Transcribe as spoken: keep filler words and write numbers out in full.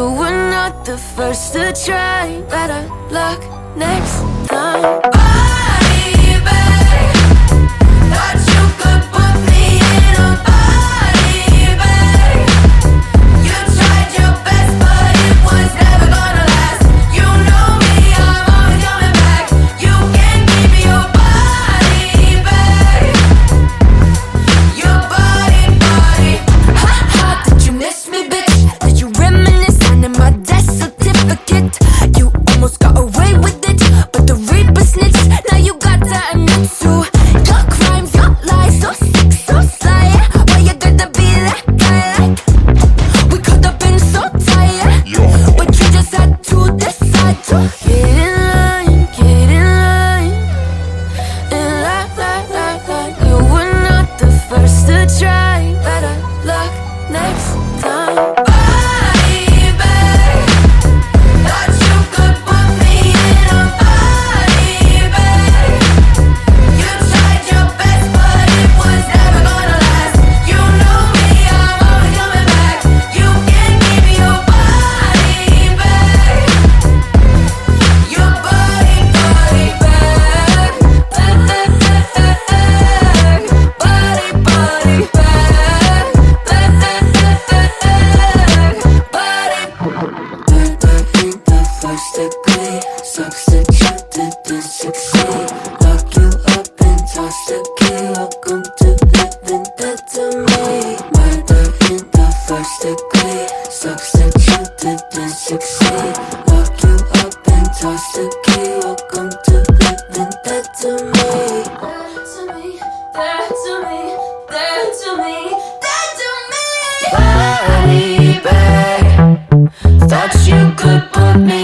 You were not the first to try. Better luck next time. Body bag. Thought you could put me in a body bag. You tried your best, but it was never gonna last. You know me, I'm always coming back. You can keep your body bag. Your body, body. Ha ha, did you miss me, bitch? Did you reminisce on my death certificate? You almost got away with it, but the Reaper snitched. Now you got to admit to your crimes, your lies, so sick, so sly. Why you gotta be that guy? Like we could have been so tired, but you just had to decide to get in line, get in line, in line, line, line, line. You were not the first to try. Better luck next time. Body bag. Thought you could put me in a body bag. You tried your best, but it was never gonna last. You know me, I'm always coming back. You can keep your body bag. Your body, body bag. Bag, body, body bag. Bag, body. Murder in the first degree. Sucks that you didn't succeed. Lock you up and toss the key. Welcome to living dead to me. Murder in the first degree. Sucks that you didn't succeed. Lock you up and toss the key. Welcome to living dead to me. Dead to me, dead to me, dead to me, dead to me. Body bag. Thought you could put me